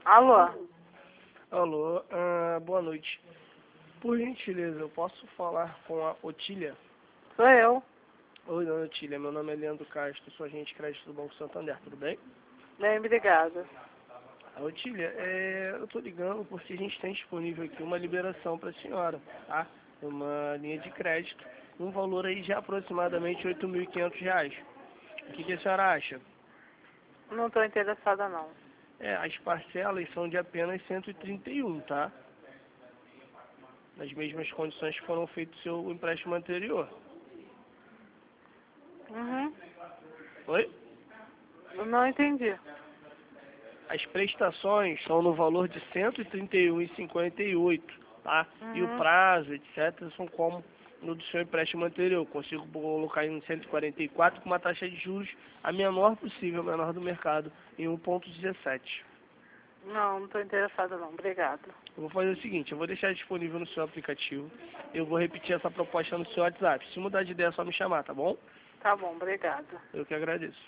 Alô? Alô, boa noite. Por gentileza, eu posso falar com a Otília? Sou eu. Oi, dona Otília, meu nome é Leandro Castro, sou agente de crédito do Banco Santander, tudo bem? Bem, obrigada. Otília, eu tô ligando porque a gente tem disponível aqui uma liberação para a senhora, tá? Uma linha de crédito, um valor aí de aproximadamente R$ 8.500. O que a senhora acha? Não estou interessada, não. As parcelas são de apenas 131, tá? Nas mesmas condições que foram feitos o seu empréstimo anterior. Uhum. Oi? Não entendi. As prestações são no valor de R$ 131,58, tá? E o Uhum. prazo, etc., são como no do seu empréstimo anterior. Consigo colocar em 144 com uma taxa de juros a menor possível, a menor do mercado, em 1,17. Não estou interessada, não. Obrigada. Eu vou fazer o seguinte, eu vou deixar disponível no seu aplicativo, eu vou repetir essa proposta no seu WhatsApp. Se mudar de ideia, é só me chamar, tá bom? Tá bom, obrigada. Eu que agradeço.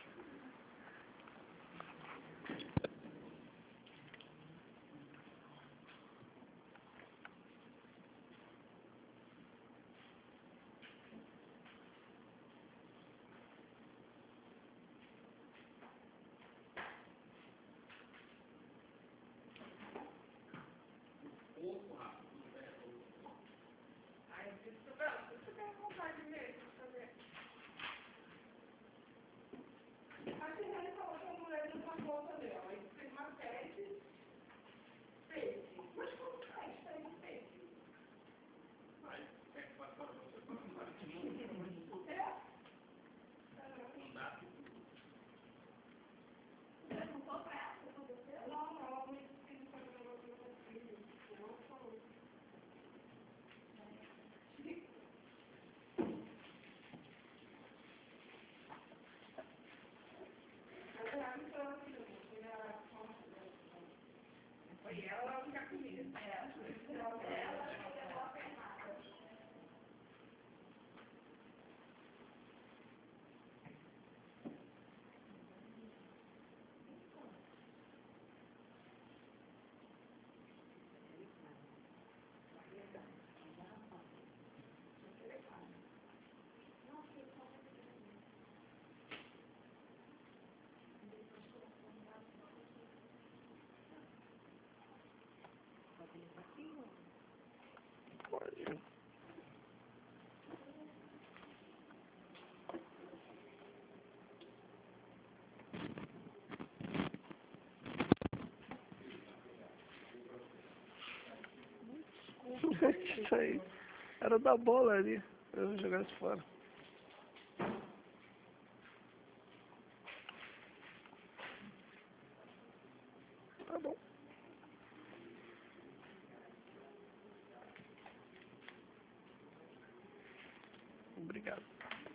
Pode. Isso aí. Era da bola ali. Eu vou jogar isso fora. Tá bom. Obrigado.